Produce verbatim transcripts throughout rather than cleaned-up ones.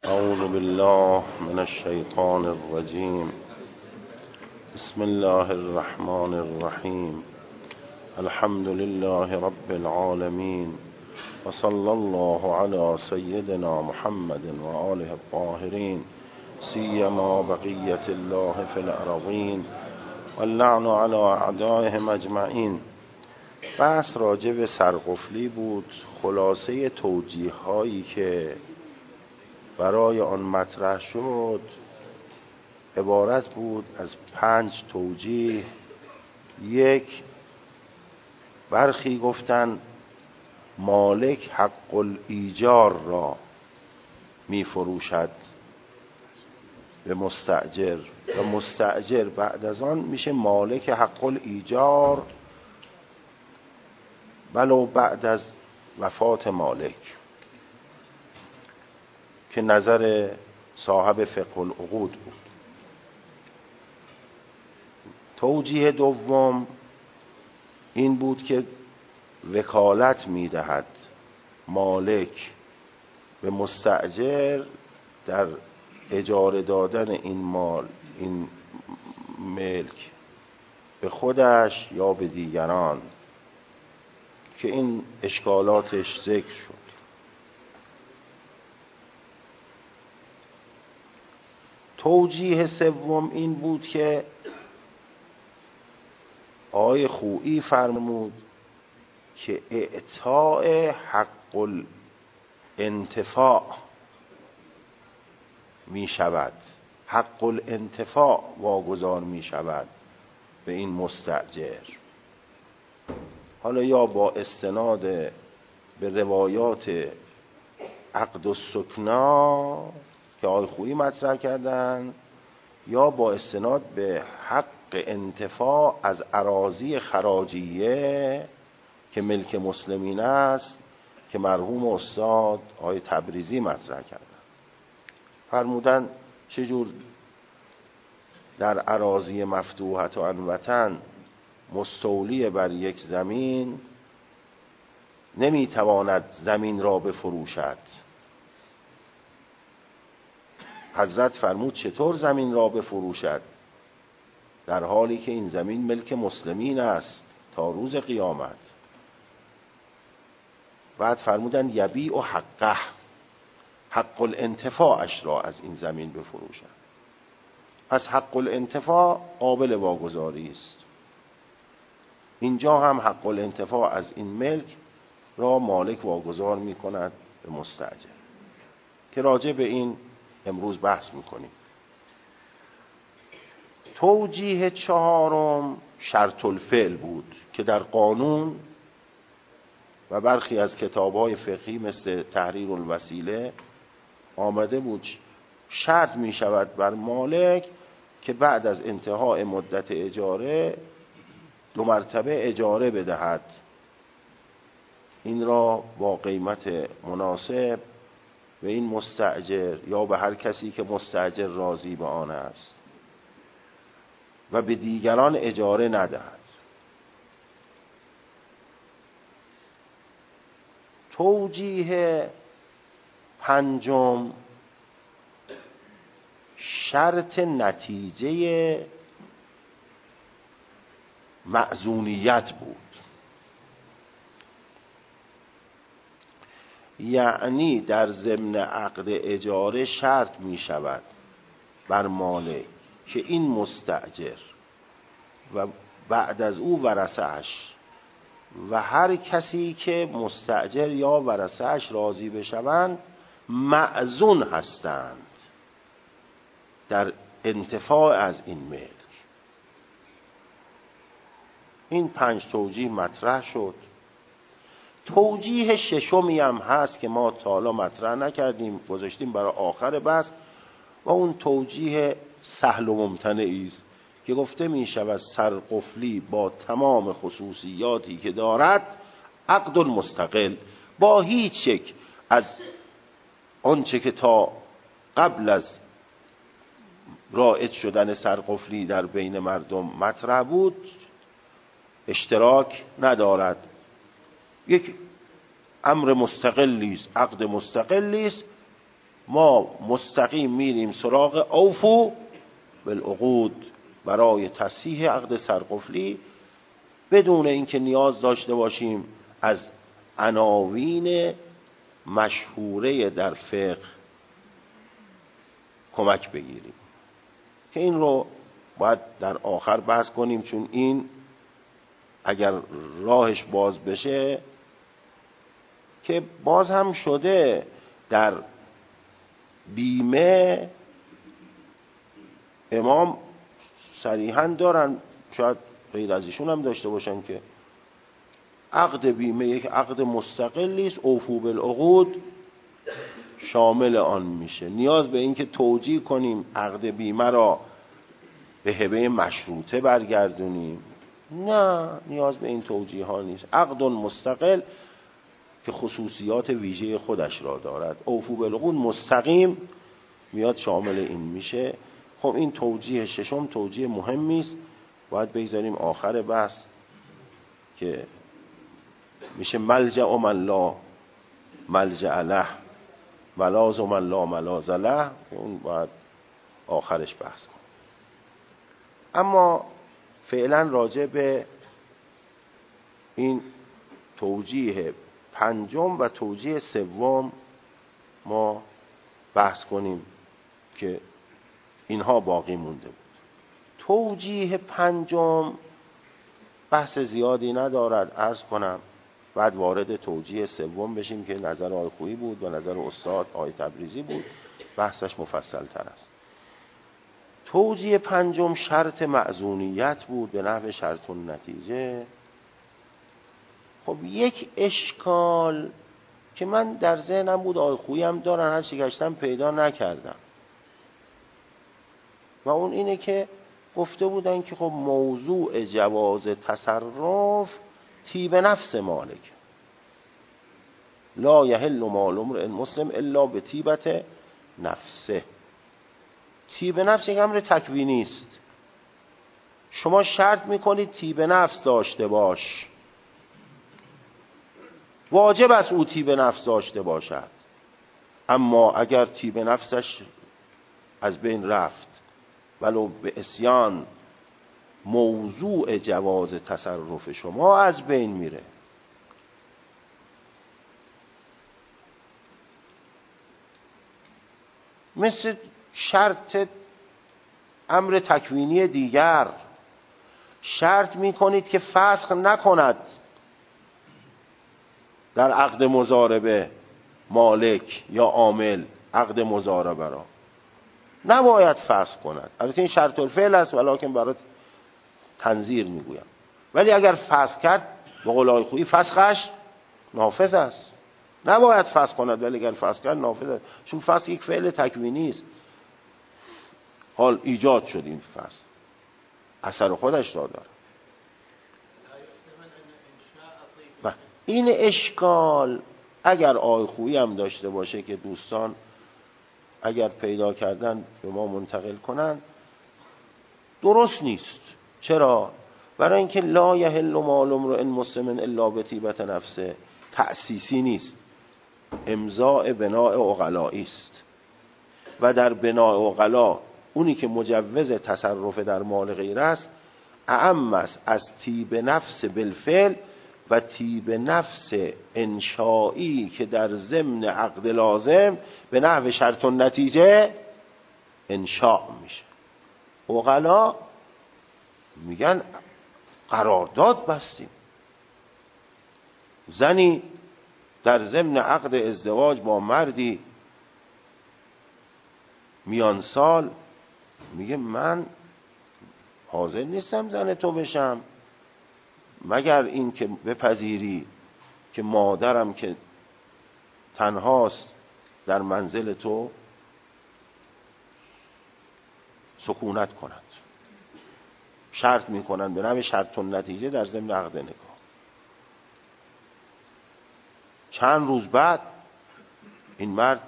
اعوذ بالله من الشیطان الرجیم. بسم الله الرحمن الرحیم. الحمد لله رب العالمین و صلی الله علی سیدنا محمد و آله الطاهرین سیما بقیت الله فی الارضین و اللعن علی اعدائهم اجمعین. بحث راجع به سرقفلی بود. خلاصه توجیه هایی که برای آن مطرح شد عبارت بود از پنج توجیه. یک، برخی گفتن مالک حق الایجار را می فروشد به مستأجر و مستأجر بعد از آن میشه مالک حق الایجار ولو بعد از وفات مالک، که نظر صاحب فقه العقود بود. توجیه دوم این بود که وکالت میدهد مالک به مستأجر در اجاره دادن این مال، این ملک به خودش یا به دیگران، که این اشکالاتش ذکر شد. توجیه سوم این بود که آقای خویی فرمود که اعطاء حق الانتفاع می شود، حق الانتفاع واگذار می شود به این مستأجر. حالا یا با استناد به روایات عقد السکنا که آقای خویی مطرح کردن، یا با استناد به حق انتفاع از اراضی خراجیه که ملک مسلمین است که مرحوم استاد آقای تبریزی مطرح کردن. فرمودن چجور در اراضی مفتوحت و الوطن مستولی بر یک زمین نمیتواند زمین را بفروشد. حضرت فرمود چطور زمین را بفروشد در حالی که این زمین ملک مسلمین است تا روز قیامت. بعد فرمودن یبیع و حقه، حق الانتفاعش را از این زمین بفروشد. پس حق الانتفاع قابل واگذاری است. اینجا هم حق الانتفاع از این ملک را مالک واگذار می کند به مستأجر، که راجع به این امروز بحث میکنیم. توجیه چهارم شرط الفعل بود که در قانون و برخی از کتاب‌های فقهی مثل تحریر الوسیله آمده بود شرط می شود بر مالک که بعد از انتهای مدت اجاره دو مرتبه اجاره بدهد، این را با قیمت مناسب به این مستأجر یا به هر کسی که مستأجر راضی به آن است و به دیگران اجاره ندهد. توجیه پنجم شرط نتیجه مأذونیت بود. یعنی در ضمن عقد اجاره شرط می شود بر مالک که این مستأجر و بعد از او ورثه‌اش و هر کسی که مستأجر یا ورثه‌اش راضی بشوند مأذون هستند در انتفاع از این ملک. این پنج توجیه مطرح شد. توجیه ششمی هم هست که ما تا حالا مطرح نکردیم، گذاشتیم برای آخر بحث، و اون توجیه سهل و ممتنعی است که گفته می شود سرقفلی با تمام خصوصیاتی که دارد عقد مستقل، با هیچ یک از آنچه که تا قبل از رایج شدن سرقفلی در بین مردم مطرح بود اشتراک ندارد. یک امر مستقلی است، عقد مستقلی است ما مستقیم میریم سراغ اوفو بالعقود برای تصحیح عقد سرقفلی، بدون اینکه نیاز داشته باشیم از عناوین مشهوره در فقه کمک بگیریم، که این رو باید در آخر بحث کنیم، چون این اگر راهش باز بشه که باز هم شده در بیمه امام صریحاً دارن، شاید غیر از ایشون هم داشته باشن، که عقد بیمه یک عقد مستقلی است، اوفو بالعقود شامل آن میشه. نیاز به این که توجیه کنیم عقد بیمه را به هبه مشروطه برگردونیم، نه، نیاز به این توجیه ها نیست. عقد مستقل که خصوصیات ویژه خودش را دارد، اوفو بالعقود مستقیم میاد شامل این میشه. خب این توجیه ششم توجیه مهمی است، باید بگذاریم آخر بحث که میشه ملجأ من لا ملجأ له ملاذ من لا ملاذ له، اون باید آخرش بحث کنیم. اما فعلا راجع به این توجیه پنجم و توجیه سوم ما بحث کنیم که اینها باقی مونده بود. توجیه پنجم بحث زیادی ندارد، عرض کنم، بعد وارد توجیه سوم بشیم که نظر آقای خویی بود و نظر استاد آقای تبریزی بود، بحثش مفصل تر است. توجیه پنجم شرط معزونیت بود به نحو شرط النتیجه. خب یک اشکال که من در ذهنم بود، آقای خویی هم دارن، هر چی گشتم پیدا نکردم، و اون اینه که گفته بودن که خب موضوع جواز تصرف طیب نفس مالک، لا یحل مال امرئ مسلم الا به طیبت نفسه. طیب نفس یک امر تکوینی است، شما شرط میکنید طیب نفس داشته باش، واجب است او طیب نفس داشته باشد. اما اگر طیب نفسش از بین رفت ولو به عصیان، موضوع جواز تصرف شما از بین میره. مثل شرط امر تکوینی دیگر، شرط میکنید که فسخ نکند در عقد مضاربه مالک یا عامل، عقد مضاربه را نباید فسخ کند. البته این شرط الفعل است ولکن برای تنظیر میگویم، ولی اگر فسخ کرد به قول آقای خویی فسخش نافذ است، نباید فسخ کند، ولی اگر فسخ کرد نافذ است، چون فسخ یک فعل تکوینی است. حال ایجاد شد این فسخ، اثر خودش را داره. این اشکال اگر آقای خویی هم داشته باشه که دوستان اگر پیدا کردن به ما منتقل کنن، درست نیست. چرا؟ برای اینکه لا یحل مال امرئ مسلم الا بطیبت نفسه تأسیسی نیست، امضاء بناء عقلائی است، و در بناء عقلا اونی که مجوز تصرف در مال غیر است اعم است از طیب نفس بالفعل و طیب نفس انشایی که در ضمن عقد لازم به نحو شرط النتیجه انشاء میشه. عقلا میگن قرارداد بستیم، زنی در ضمن عقد ازدواج با مردی میان سال میگه من حاضر نیستم زن تو بشم مگر این که بپذیری که مادرم که تنهاست در منزل تو سکونت کند. شرط میکنن به نوع شرط النتیجه در ضمن عقد نکاح. چند روز بعد این مرد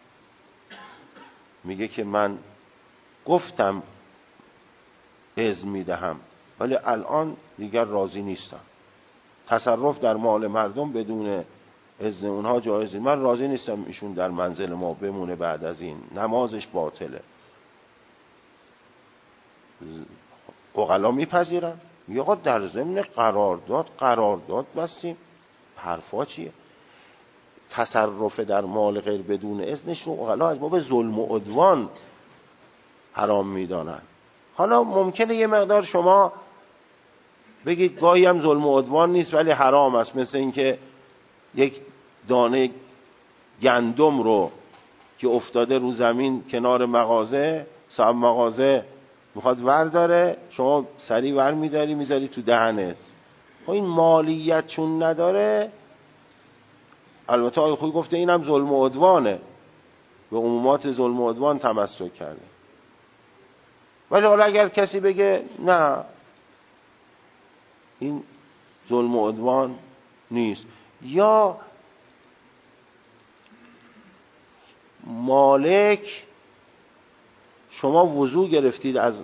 میگه که من گفتم اذن میدهم ولی الان دیگر راضی نیستم، تصرف در مال مردم بدون اذن اونها جایز نیست. من راضی نیستم ایشون در منزل ما بمونه بعد از این، نمازش باطله. عقلا میپذیرن؟ میگه آقا در ضمن قرارداد قرارداد بستیم، حرفا چیه؟ تصرف در مال غیر بدون اذنش رو عقلا از باب ظلم و عدوان حرام میدانن. حالا ممکنه یه مقدار شما بگید گاهی هم ظلم و عدوان نیست ولی حرام است، مثل اینکه یک دانه گندم رو که افتاده رو زمین کنار مغازه، صاحب مغازه میخواد ور داره، شما سری ور میداری میذاری تو دهنت. خب این مالیت چون نداره، البته آقای خویی گفته اینم ظلم و عدوانه، به عمومات ظلم و عدوان تمسک کرده. ولی حالا اگر کسی بگه نه این ظلم و عدوان نیست، یا مالک شما وضو گرفتید از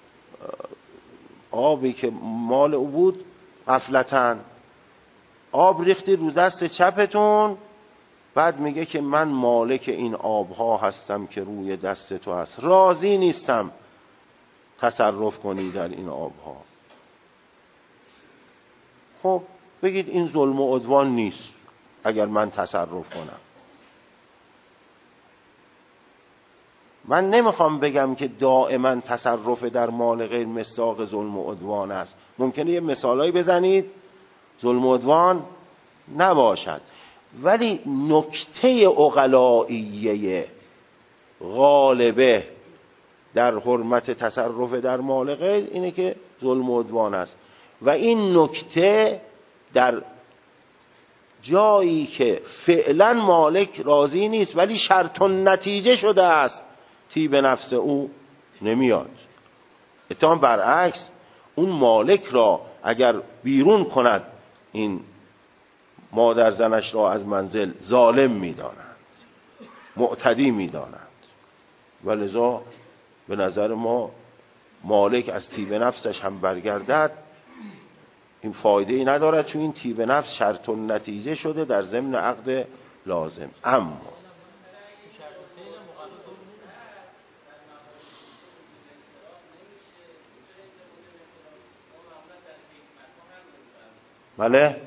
آبی که مال او بود غفلتاً، آب ریختید رو دست چپتون، بعد میگه که من مالک این آبها هستم که روی دست تو هست، راضی نیستم تصرف کنی در این آبها. خب بگید این ظلم و عدوان نیست اگر من تصرف کنم. من نمیخوام بگم که دائما تصرف در مال غیر مصداق ظلم و عدوان است. ممکنه یه مثالایی بزنید ظلم و عدوان نباشد، ولی نکته عقلائیه غالبه در حرمت تصرف در مال غیر اینه که ظلم و عدوان است. و این نکته در جایی که فعلا مالک راضی نیست ولی شرط و نتیجه شده است، طیب نفس او نمیاد. اتفاقاً برعکس، اون مالک را اگر بیرون کند این مادر زنش را از منزل، ظالم میدانند، معتدی میدانند. ولذا به نظر ما مالک از طیب نفسش هم برگردد این فایده ای ندارد، چون این طیب نفس شرط و نتیجه شده در ضمن عقد لازم. اما بله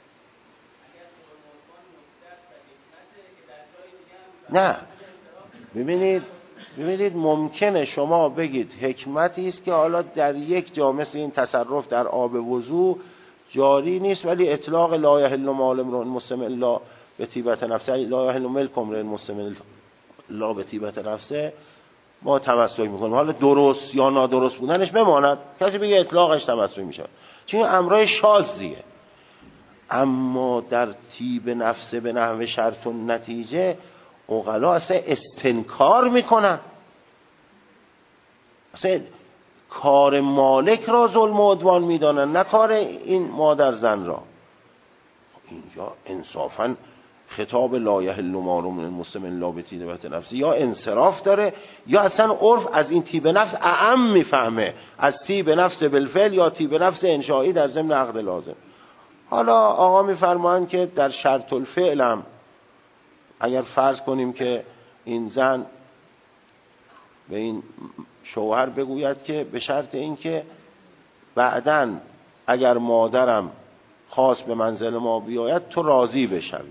نه، ببینید ببینید ممکنه شما بگید حکمتی است که حالا در یک جا مثل این تصرف در آب وضو جاری نیست، ولی اطلاق لا یحل مال امرئ مسلم الا بطیبة نفسه، لا یحل ملک امرئ مسلم الا بطیبة نفسه، ما تمسک میکنیم. حالا درست یا نادرست بودنش بماند، کسی بگه اطلاقش تمسک میشه، چون امرای شاذیه. اما در طیب نفسه به نحو شرط و نتیجه عقلا اصلا استنکار میکنن، اصلا کار مالک را ظلم و عدوان میدانن، نه کار این مادر زن را. اینجا انصافا خطاب لا یحل مال المسلم الا بطیبة نفسه یا انصراف داره، یا اصلا عرف از این طیب نفس اعم میفهمه از طیب نفس بالفعل یا طیب نفس انشایی در ضمن عقد لازم. حالا آقا میفرمایند که در شرط الفعل هم اگر فرض کنیم که این زن به این شوهر بگوید که به شرط این که بعداً اگر مادرم خواست به منزل ما بیاید تو راضی بشوی،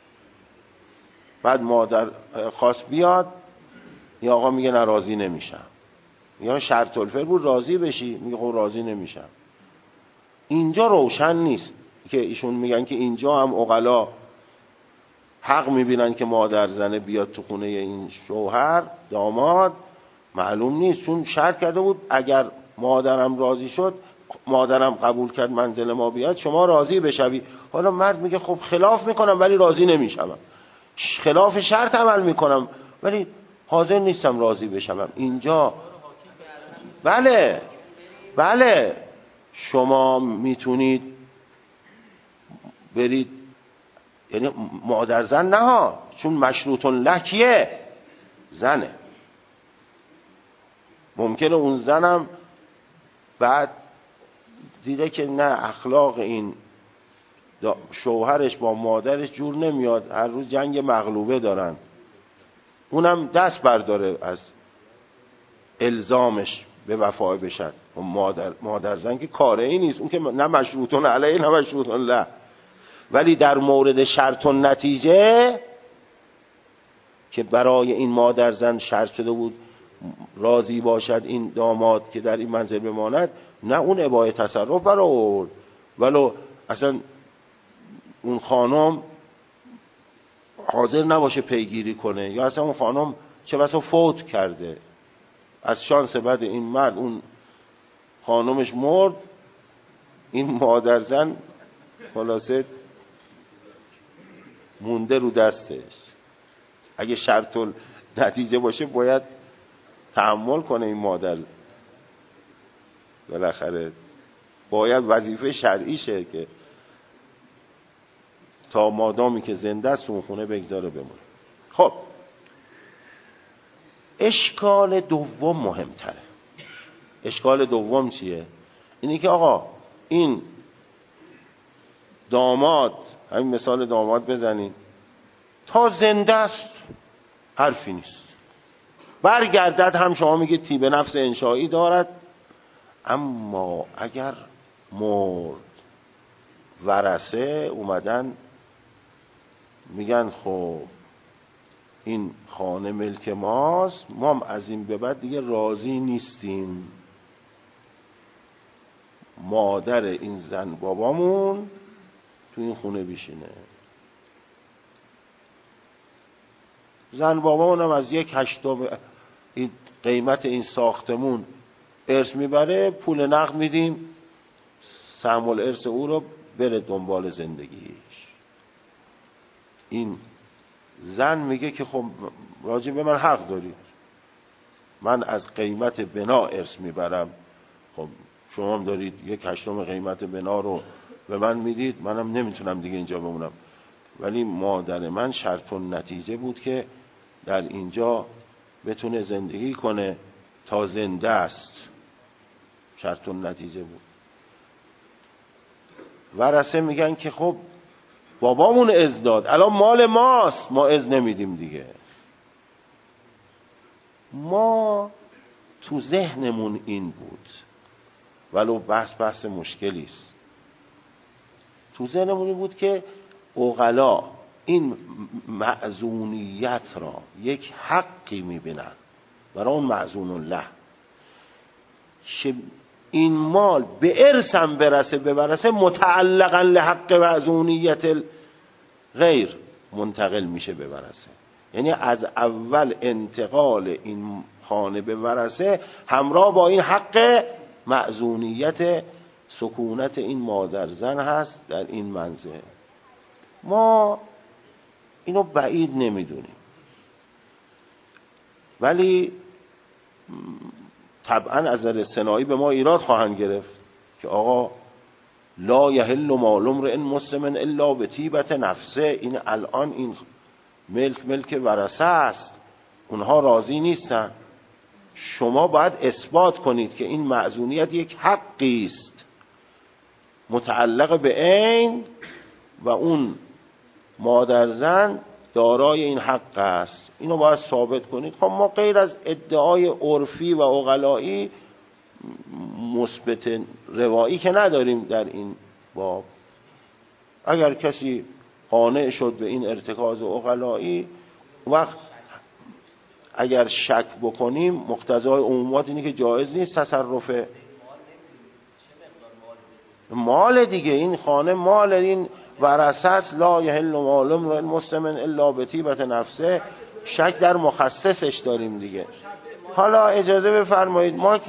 بعد مادر خواست بیاد، یا آقا میگه نه راضی نمیشم، یا شرط الفعل بود راضی بشی، میگه خب راضی نمیشم. اینجا روشن نیست که ایشون میگن که اینجا هم عقلا حق میبینن که مادر زنه بیاد تو خونه این شوهر داماد، معلوم نیست، چون شرط کرده بود اگر مادرم راضی شد، مادرم قبول کرد منزل ما بیاد شما راضی بشوی. حالا مرد میگه خب خلاف میکنم ولی راضی نمیشم، خلاف شرط عمل میکنم ولی حاضر نیستم راضی بشم. اینجا بله بله شما میتونید برید، یعنی مادر زن نه ها، چون مشروط لکیه زنه، ممکنه اون زنم بعد دیده که نه اخلاق این شوهرش با مادرش جور نمیاد، هر روز جنگ مغلوبه دارن، اونم دست برداره از الزامش به وفا بشن. مادر مادر زن که کاره ای نیست، اون که نه مشروطون علیه نه مشروطون له. ولی در مورد شرط و نتیجه که برای این مادر زن شرط شده بود راضی باشد این داماد که در این منزل بماند، نه اون اباحه تصرف برآورد، ولو اصلا اون خانم حاضر نباشه پیگیری کنه، یا اصلا اون خانم چه بسا فوت کرده، از شانس بعد این مرد اون خانمش مرد، این مادر زن خلاصه مونده رو دستش. اگه شرط نتیجه باشه باید تحمل کنه این مادر، بالاخره باید وظیفه شرعیشه که تا مادامی که زنده است اون خونه بگذاره بمونه. خب اشکال دوم مهمتره. اشکال دوم چیه؟ اینی که آقا این داماد، همین مثال داماد بزنین، تا زنده است حرفی نیست، برگردد هم شما میگه تیب نفس انشایی دارد، اما اگر مرد ورثه اومدن میگن خب این خانه ملک ماست، ما هم از این به بعد دیگه راضی نیستیم، مادر این زن بابامون تو این خونه بشینه. زن بابامون هم از یک هشتم این قیمت این ساختمون ارث میبره، پول نقد میدیم، سهم الارث او رو بره دنبال زندگیش. این زن میگه که خب راجع به من حق دارید، من از قیمت بنا ارث میبرم، خب شما هم دارید یک هشتم قیمت بنا رو به من میدید، منم نمیتونم دیگه اینجا بمونم. ولی مادر من شرط و نتیجه بود که در اینجا بتونه زندگی کنه تا زنده است، شرط و نتیجه بود. ورثه میگن که خب بابامون اذن داد، الان مال ماست، ما اذن نمیدیم دیگه. ما تو ذهنمون این بود، ولو بحث بحث مشکلی است. تو ذهنمون این بود که عقلا این معزونیت را یک حقی میبینن برای اون معزون الله، این مال به ارثم برسه ببرسه متعلقا لحق معزونیت غیر منتقل میشه ببرسه. یعنی از اول انتقال این خانه به ورثه همراه با این حق معزونیت سکونت این مادر زن هست در این منزل. ما اینو بعید نمیدونیم، ولی طبعا از نظر صناعی به ما ایراد خواهند گرفت که آقا لا یحل مال امرئ مسلم الا بطیبة نفسه، این الان این ملک ملک ورثه است، اونها راضی نیستن، شما باید اثبات کنید که این معزونیت یک حقی است متعلق به عین و اون مادر زن دارای این حق است، اینو باید ثابت کنید. خب ما غیر از ادعای عرفی و عقلایی مثبت روایی که نداریم در این باب. اگر کسی قانع شد به این ارتکاز عقلایی، وقت اگر شک بکنیم مقتضای عمومات اینه که جایز نیست تصرف مال دیگه، این خانه مال این ورثه است، لا یحل مال امرئ مسلم الا بطیبة نفسه، شک در مخصصش داریم دیگه. حالا اجازه بفرمایید ما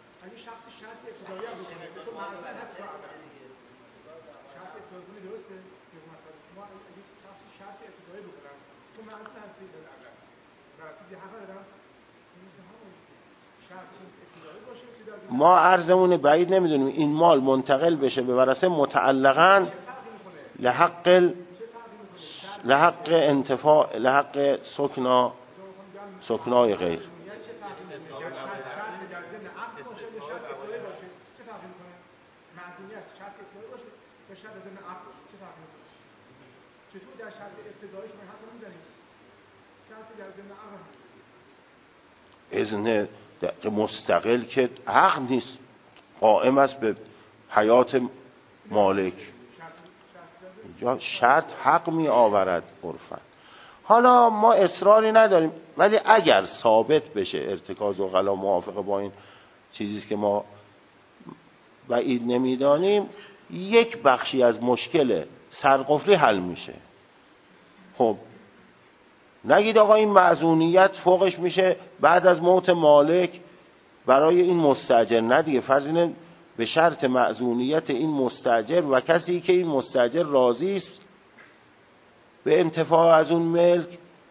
ما عرضمون بعید نمیدونیم این مال منتقل بشه به ورثه متعلقاً لحق لحق انتفاع لحق سکنا سکنای غیر. به شرط ضمن عقد چه فرقی میکنه؟ چطور در شرط ابتدایش من حق نمیزنیم؟ شرطی در ضمن عقد اذن مستقل که عقد نیست، قائم است به حیات مالک. اینجا شرط حق می آورد عرفاً. حالا ما اصراری نداریم، ولی اگر ثابت بشه ارتکاز عقلا موافق با این چیزی که ما بعید نمیدانیم، یک بخشی از مشکل سرقفلی حل میشه. خب نگید آقا این معزونیت فوقش میشه بعد از موت مالک برای این مستاجر. نه دیگه، فرض اینه به شرط معزونیت این مستاجر و کسی که این مستاجر راضی است به انتفاع از اون ملک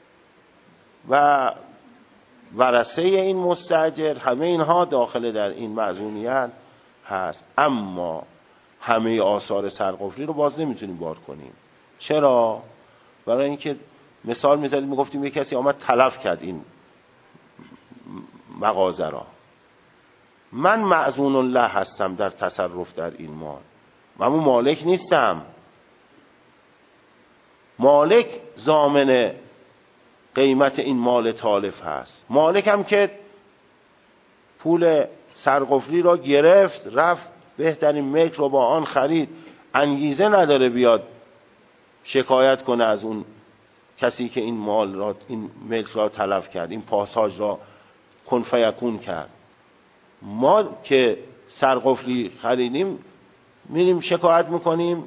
و ورثه این مستاجر، همه اینها داخل در این معزونیت هست. اما همه آثار سرقفلی رو باز نمیتونیم بار کنیم. چرا؟ برای اینکه مثال میزدیم، میگفتیم یک کسی آمد تلف کرد این مغازه را، من معزون الله هستم در تصرف در این مال، من اون مالک نیستم. مالک ضامن قیمت این مال تالف هست. مالک هم که پول سرقفلی را گرفت رفت بهترین ملک رو با آن خرید، انگیزه نداره بیاد شکایت کنه از اون کسی که این مال را، این ملک را تلف کرد، این پاساژ را کن فیکون کرد. ما که سرقفلی خریدیم میریم شکایت میکنیم،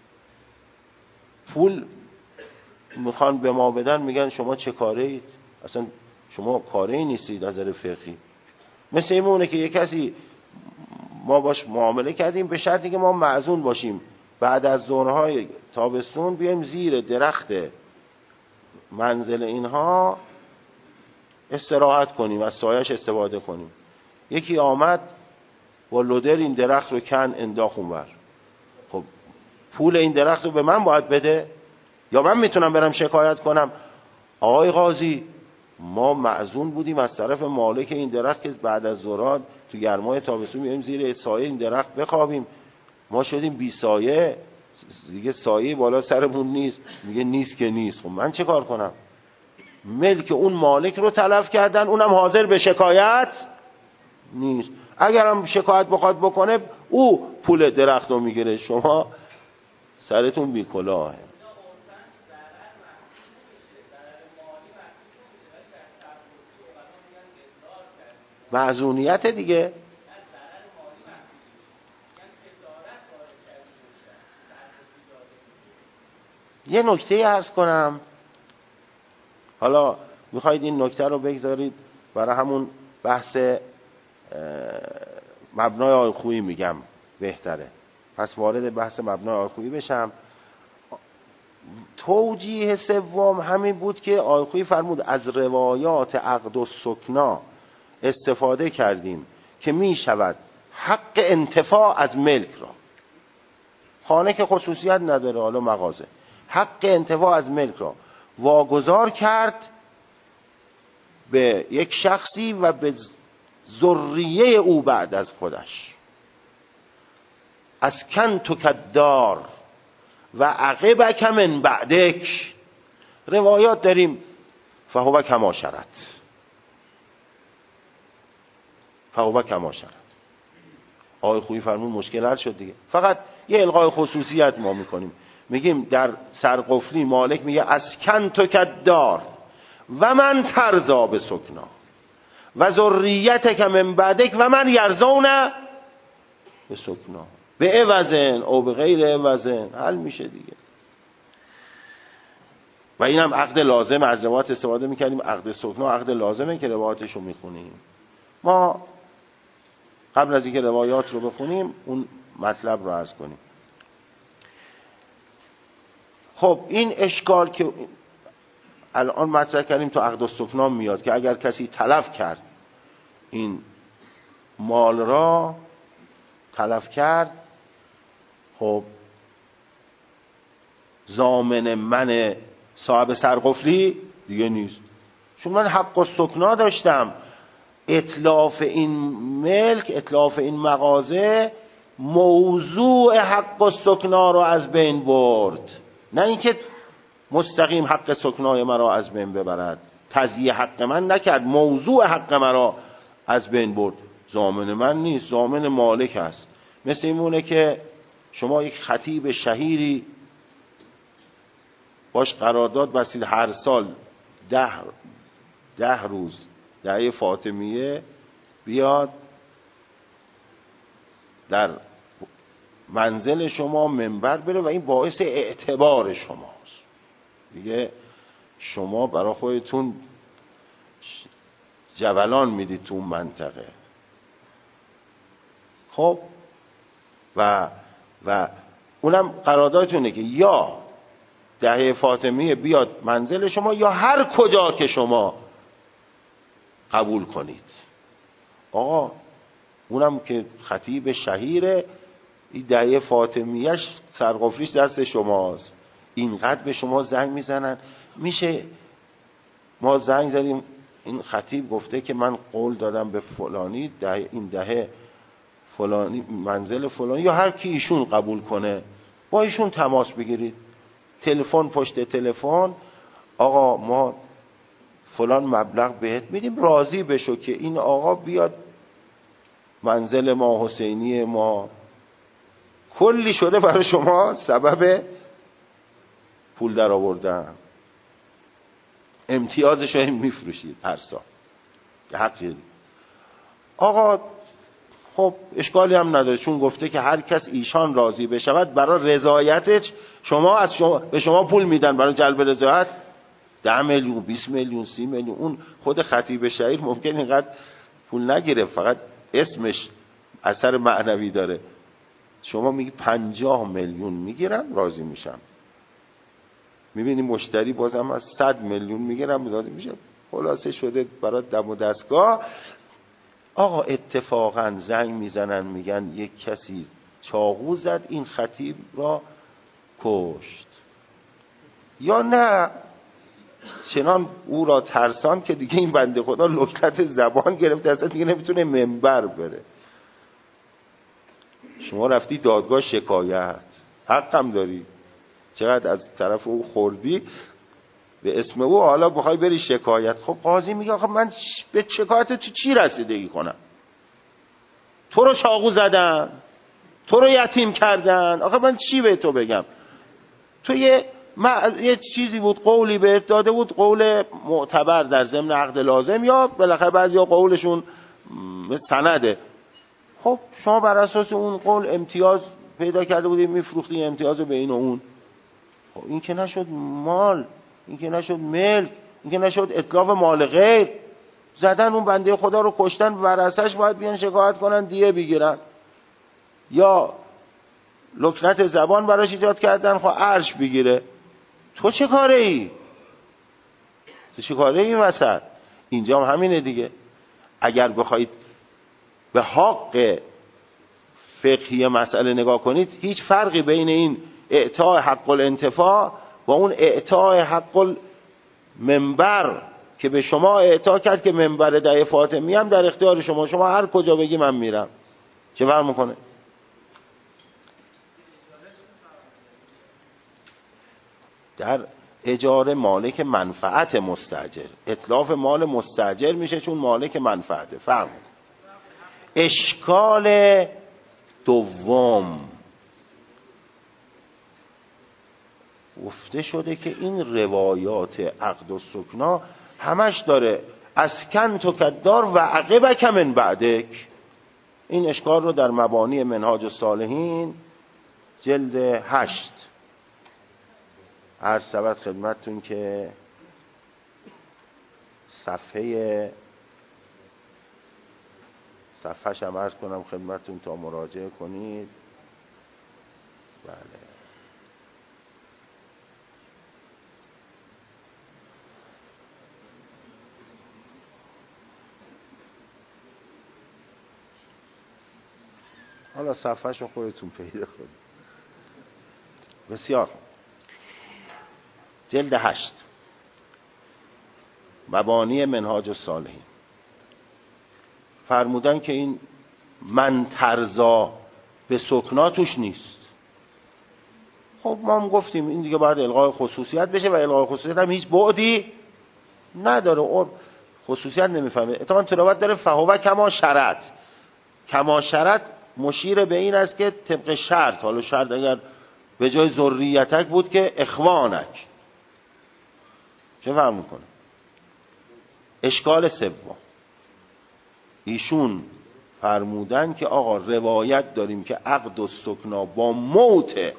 پول میخوان به ما بدن، میگن شما چه کاره اید؟ اصلا شما کاره ای نیستید از نظر فقهی. مثل این مونه که یک کسی ما باش معامله کردیم به شرطی که ما معزون باشیم، بعد از ظهرهای تابستون بیایم زیر درخت منزل اینها استراحت کنیم، از سایش استفاده کنیم. یکی آمد با لودر این درخت رو کن انداخت اونور. خب پول این درخت رو به من باید بده یا من میتونم برم شکایت کنم آقای قاضی ما معزون بودیم از طرف مالک این درخت که بعد از ظهرات تو گرمای تابستون میایم زیر سایه این درخت بخوابیم، ما شدیم بی سایه، دیگه سایه بالا سرمون نیست. میگه نیست که نیست. خب من چه کار کنم؟ ملک اون مالک رو تلف کردن، اونم حاضر به شکایت نیست. اگرم شکایت بخواد بکنه او پول درخت رو میگیره، شما سرتون بی کلاهه. معزونیت دیگه. یه نکته عرض کنم، حالا میخواید این نکته رو بگذارید برای همون بحث مبنای آیخویی میگم بهتره، پس وارد بحث مبنای آیخویی بشم. توجیه سوم همین بود که آیخویی فرمود از روایات عقد و سکنا استفاده کردیم که می شود حق انتفاع از ملک را، خانه که خصوصیت نداره، حالا مغازه، حق انتفاع از ملک را واگذار کرد به یک شخصی و به ذریه او بعد از خودش. از کن تو کدار و عقبک من بعدک. روایات داریم فهو کما شرط، فهو کما شرط. آقای خویی فرمون مشکل حل شد دیگه. فقط یه الغای خصوصیت ما میکنیم، میگیم در سرقفلی مالک میگه اسکن تو کدار و من ترضا به سکنا و ذریتک من بعدک و من یرضون به سکنا به عوضن او به غیر عوضن. حل میشه دیگه. و اینم عقد لازم، از روایات استفاده میکردیم. عقد سکنا عقد لازمه که روایاتش رو میخونیم. ما قبل از اینکه روایات رو بخونیم اون مطلب رو عرض کنیم. خب این اشکال که الان مطرح کردیم تو عقد السکنا میاد که اگر کسی تلف کرد این مال را، تلف کرد، خب ضامن من صاحب سرقفلی دیگه نیست، چون من حق السکنا داشتم. اتلاف این ملک، اتلاف این مغازه موضوع حق و سکنا رو از بین برد، نه اینکه مستقیم حق سکنای مرا از بین ببرد. تضییع حق من نکرد، موضوع حق مرا از بین برد. ضامن من نیست، ضامن مالک است. مثل اینونه که شما یک خطیب شهیری باش قرارداد بستید هر سال ده ده روز دعیه فاطمیه بیاد در منزل شما منبر بره و این باعث اعتبار شماست دیگه. شما برای خودتون جولان میدید تو اون منطقه. خب و و اونم قراردادتونه که یا دهه فاطمیه بیاد منزل شما یا هر کجا که شما قبول کنید. آقا اونم که خطیب شهیره، این دهه فاطمیهش سرقفلیش دست شماست. اینقدر به شما زنگ میزنن، میشه ما زنگ زدیم این خطیب گفته که من قول دادم به فلانی ده این دهه فلانی منزل فلانی، یا هر کی ایشون قبول کنه با ایشون تماس بگیرید. تلفن پشت تلفن، آقا ما فلان مبلغ بهت میدیم، راضی بشو که این آقا بیاد منزل ما، حسینی ما. کلی شده برای شما سبب پول در آوردن. امتیازش رو میفروشید هر سال، حقی. آقا خب اشکالی هم نداره، چون گفته که هر کس ایشان راضی بشود برای رضایتش شما از شما به شما پول میدن برای جلب رضایت. ده میلیون، بیست میلیون، سی میلیون. اون خود خطیب شهیر ممکن اینقدر پول نگیره، فقط اسمش اثر معنوی داره. شما میگی پنجاه میلیون میگیرم راضی میشم، میبینی مشتری بازم از صد میلیون میگیرم راضی میشه. خلاصه شده برای دم و دستگاه. آقا اتفاقا زنگ میزنن میگن یک کسی چاقو زد این خطیب را کشت، یا نه چنان او را ترسان که دیگه این بنده خدا لکنت زبان گرفته، اصلا دیگه نمیتونه منبر بره. شما رفتی دادگاه شکایت، حقم داری، چقدر از طرف او خوردی به اسم او، حالا بخوای بری شکایت. خب قاضی میگه آخه من به شکایت تو چی رسیدگی کنم؟ تو رو چاقو زدن، تو رو یتیم کردن، آخه من چی به تو بگم؟ تو یه ما یه چیزی بود، قولی بهت داده بود، قول معتبر در ضمن عقد لازم، یا بالاخره بعضیا قولشون سنده. خب شما بر اساس اون قول امتیاز پیدا کرده بودی، میفروختی امتیاز به این و اون. خب این که نشد مال، این که نشد ملک، این که نشد اتلاف مال غیر. زدن اون بنده خدا رو کشتن، ورثه‌اش باید بیان شکایت کنن دیه بگیرن، یا لکنت زبان براش ایجاد کردن خب عرش بگیره. تو چه کاره ای؟ تو چه کاره ای وسط؟ اینجا هم همینه دیگه. اگر بخواید به حق فقهی مسئله نگاه کنید، هیچ فرقی بین این اعطاء حق الانتفاع و اون اعطاء حق المنبر که به شما اعطا کرد که منبر دهه فاطمی هم در اختیار شما، شما هر کجا بگی من میرم، چه فرق میکنه؟ در اجاره مالک منفعت مستاجر، اتلاف مال مستاجر میشه چون مالک منفعته. فرق میکنه. اشکال دوم، گفته شده که این روایات عقد و سکنا همش داره اسکن تو کدار و عقبک من بعدک. این اشکال رو در مبانی منهاج الصالحین جلد هشت عرض شود خدمتتون که صفحه صفحهش هم عرض کنم خدمتتون تا مراجعه کنید. بله حالا صفحهش رو خودتون پیدا کنید. بسیار جلد هشت مبانی منهاج الصالحین فرمودن که این من ترزا به سکنا توش نیست. خب ما هم گفتیم این دیگه باید الغای خصوصیت بشه و الغای خصوصیت هم هیچ بعدی نداره. اور خصوصیت نمیفهمه. اتفاقا تلاوت داره فهو کما شرط. کما شرط مشیر به این است که طبق شرط، حالا شرط اگر به جای ذریتک بود که اخوانک، چه فرق میکنه؟ اشکال سوم، ایشون فرمودن که آقا روایت داریم که عقد و سکنا با موت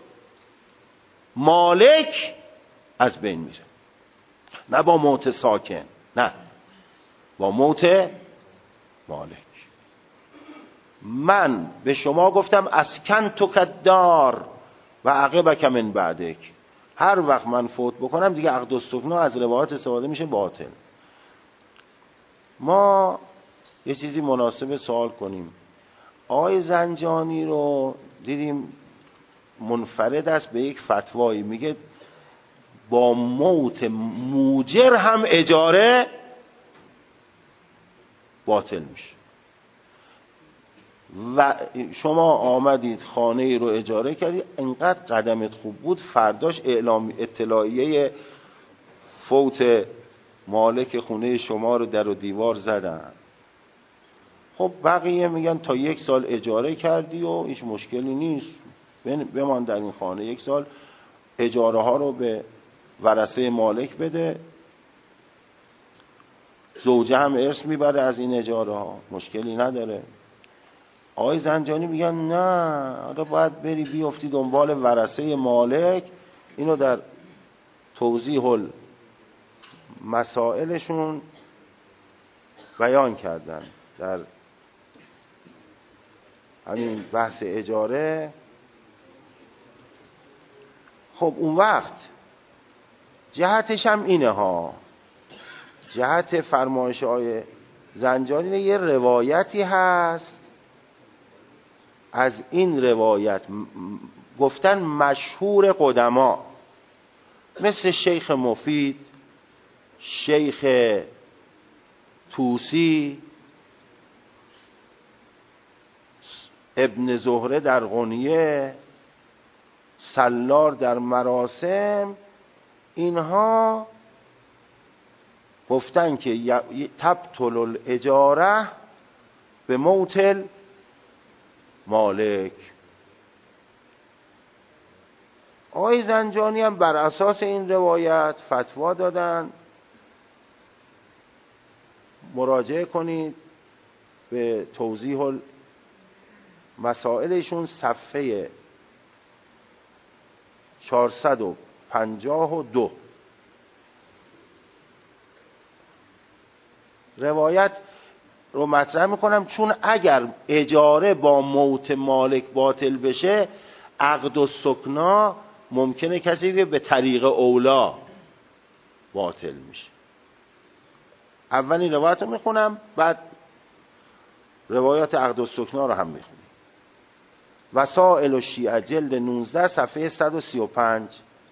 مالک از بین میره، نه با موت ساکن، نه با موت مالک. من به شما گفتم اسکن تو کدار و عقبک من بعدک، هر وقت من فوت بکنم دیگه عقد و سکنا از روایت استفاده میشه باطل. ما یه چیزی مناسب سوال کنیم. آقای زنجانی رو دیدیم منفرد است به یک فتوایی، میگه با موت موجر هم اجاره باطل میشه. و شما آمدید خانه ای رو اجاره کردید، انقدر قدمت خوب بود فرداش اعلام اطلاعیه فوت مالک خونه شما رو در و دیوار زدن. خب بقیه میگن تا یک سال اجاره کردی و هیچ مشکلی نیست، بمان در این خانه یک سال، اجاره ها رو به ورثه مالک بده، زوجه هم ارث میبره از این اجاره ها، مشکلی نداره. آقای زنجانی میگن نه، حالا باید بری بیفتی دنبال ورثه مالک. اینو در توضیح مسائلشون بیان کردن در همین بحث اجاره. خب اون وقت جهتش هم اینه ها، جهت فرمایش آقای زنجانی یه روایتی هست، از این روایت گفتن مشهور قدما مثل شیخ مفید، شیخ توسی، ابن زهره در غنیه، سلار در مراسم، اینها گفتن که تبطل الاجاره به موت مالک. آقای زنجانی هم بر اساس این روایت فتوا دادن. مراجعه کنید به توضیح مسائلشون، صفحه چهارصد و پنجاه و دو. روایت رو مطرح میکنم چون اگر اجاره با موت مالک باطل بشه، عقد و سکنا ممکنه کسی که به طریق اولا باطل میشه. اولین روایت رو میخونم، بعد روایات عقد و سکنا رو هم میخونم. وسائل الشیعه جلد نوزده صفحه صد و سی و پنج.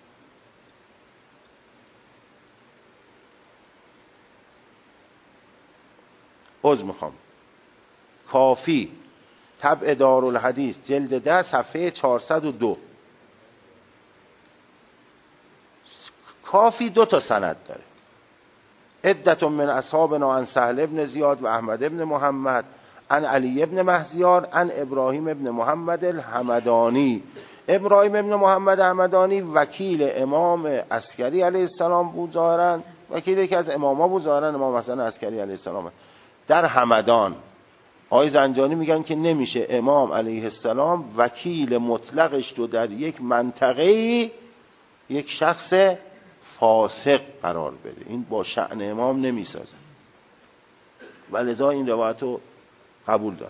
عذر میخوام، کافی طبع دارالحدیث جلد ده صفحه چهارصد و دو. کافی دو تا سند داره. عدت من اصحابنا عن سهل ابن زیاد و احمد ابن محمد عن علی ابن مهزیار عن ابراهیم ابن محمد الحمدانی. ابراهیم ابن محمد الحمدانی وکیل امام عسکری علیه السلام بود، ظاهرا وکیل یکی از اماما بود، ظاهرا امام حسن عسکری علیه السلام در همدان. آقای زنجانی میگن که نمیشه امام علیه السلام وکیل مطلقش رو در یک منطقه یک شخص فاسق قرار بده، این با شأن امام نمیسازه و لذا این روایت رو قبول دارن.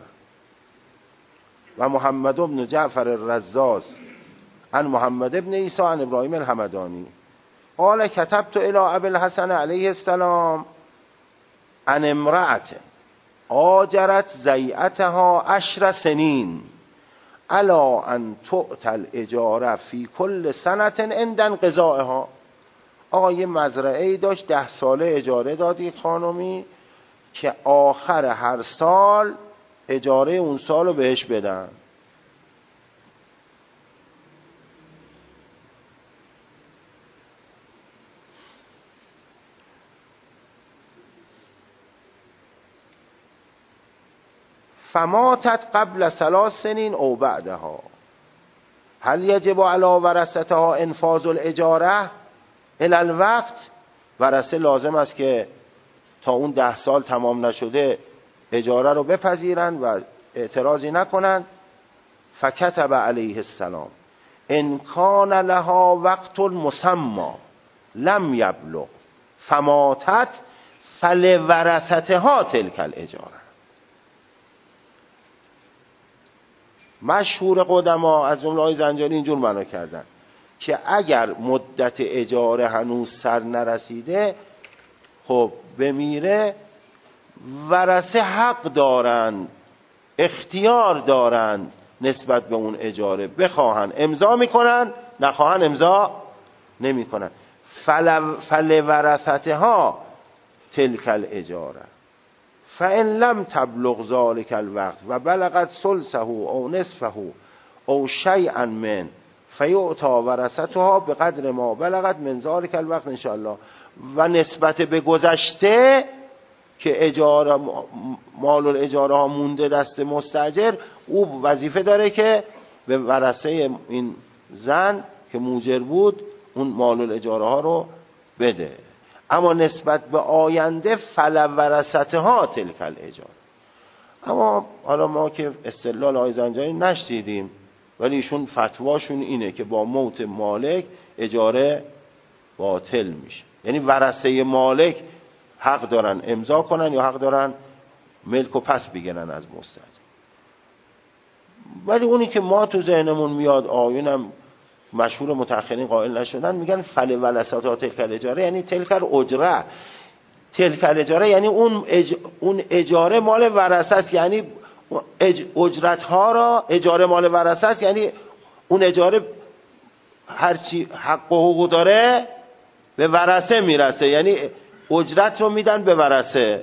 و محمد ابن جعفر الرزاز عن محمد ابن عیسی عن ابراهیم الحمدانی قال كتبت الى ابي الحسن علیه السلام عن امرأة آجرت زیعتها عشر سنین الا ان تؤتى الاجاره فی کل سنة عند انقضائها. آقا یه مزرعه‌ای داشت، ده ساله اجاره داد یک خانمی که آخر هر سال اجاره اون سال رو بهش بدن. فماتت قبل ثلاث سنین او بعدها هل یجب علی ورثتها انفاذ الاجاره الی الوقت؟ ورثه لازم است که تا اون ده سال تمام نشده اجاره رو بپذیرن و اعتراضی نکنن. فکتب علیه السلام ان کان لها وقت مسمى لم یبلغ فماتت فلورثتها تلک الاجاره. مشهور قدما از جمله های زنجانی اینجور معنا کردن که اگر مدت اجاره هنوز سر نرسیده خب بمیره، ورثه حق دارن، اختیار دارن نسبت به اون اجاره، بخواهن امضا میکنن، نخواهن امضا نمیکنن. فل فلورثتها تلک الاجاره فان لم تبلغ ذلك الوقت و بلغت ثلثه او نصفه او شیئا من فیعطى ورثتها بقدر ما بلغت من ذلك الوقت ان شاء الله. و نسبت به گذشته که اجاره مال الاجاره ها مونده دست مستاجر، او وظیفه داره که به ورثه این زن که موجر بود اون مال الاجاره ها رو بده. اما نسبت به آینده فلورثتها تلک الاجاره. اما حالا ما که استدلال آقای زنجانی نشدیدیم، ولی ایشون فتواشون اینه که با موت مالک اجاره باطل میشه. یعنی ورثه مالک حق دارن امضا کنن یا حق دارن ملک و پس بگیرن از مستاجر. ولی اونی که ما تو ذهنمون میاد، آیونم مشهور متأخرین قائل نشدن، میگن فل ولثتها تلک الاجاره یعنی تلک الاجره. تلک الاجاره یعنی اون اج... اون اجاره مال ورثه است، یعنی اج... اجرت ها را اجاره مال ورثه است، یعنی اون اجاره هر چی حق و حقوق داره به ورثه میرسه، یعنی اجرت رو میدن به ورثه.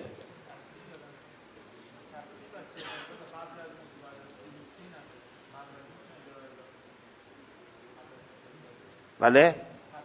بله؟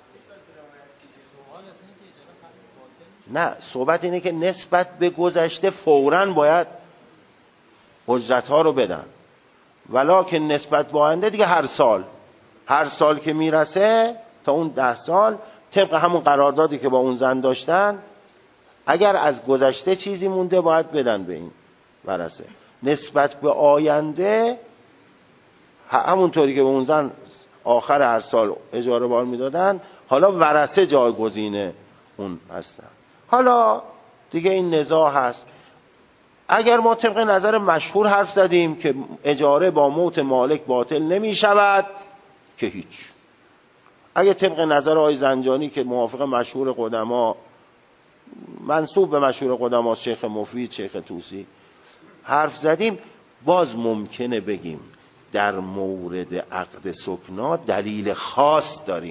نه، صحبت اینه که نسبت به گذشته فوراً باید اجرت ها رو بدن، ولکن نسبت به آینده دیگه هر سال هر سال که میرسه تا اون ده سال طبق همون قراردادی که با اون زن داشتن، اگر از گذشته چیزی مونده باید بدن به این ورثه. نسبت به آینده همونطوری که به اون زن آخر هر سال اجاره بار میدادن، حالا ورثه جایگزین اون هستن. حالا دیگه این نزاع هست. اگر ما طبق نظر مشهور حرف زدیم که اجاره با موت مالک باطل نمی شود که هیچ. اگر طبق نظر آقای زنجانی که موافق مشهور قدما، منسوب به مشهور قدما، شیخ مفید، شیخ طوسی حرف زدیم، باز ممکنه بگیم در مورد عقد سکنا دلیل خاص داریم،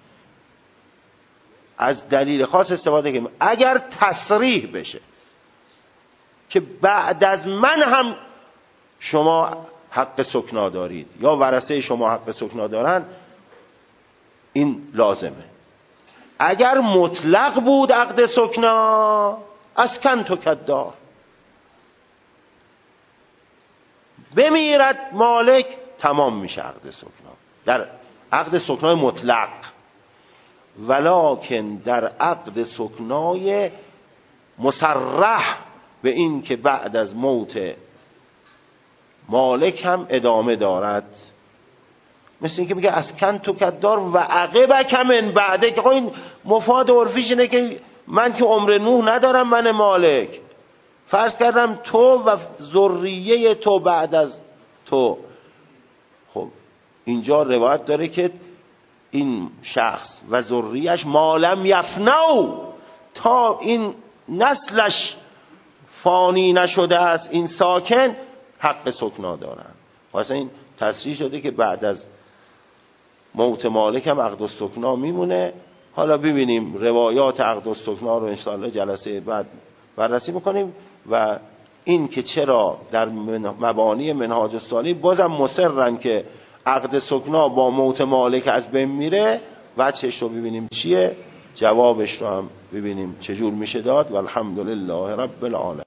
از دلیل خاص استفاده کنیم. اگر تصریح بشه که بعد از من هم شما حق سکنا دارید یا ورثه شما حق سکنا دارن، این لازمه. اگر مطلق بود عقد سکنا، اسکن تو کدار، بمیرد مالک تمام میشه عقد سکنا در عقد سکنای مطلق. ولکن در عقد سکنای مصرح به این که بعد از موت مالک هم ادامه دارد، مثل این که میگه اسکن تو کدار و عقبک من بعده، که این مفاد عرفیش اینه که من که عمر نوح ندارم، من مالک فرض کردم تو و ذریه تو بعد از تو. خب اینجا روایت داره که این شخص و ذریه‌اش مالم یفنو، تا این نسلش فانی نشده است، این ساکن حق سکنا دارن. واسه این تصریح شده که بعد از موت مالک هم عقد السکنا میمونه. حالا ببینیم روایات عقد السکنا رو انشاءالله جلسه بعد بررسی میکنیم و این که چرا در مبانی منهاج السالی بازم مصرن که عقد سکنا با موت مالک از بین میره، وجهش رو ببینیم چیه، جوابش رو هم ببینیم چجور میشه داد. و الحمدلله رب العالمین.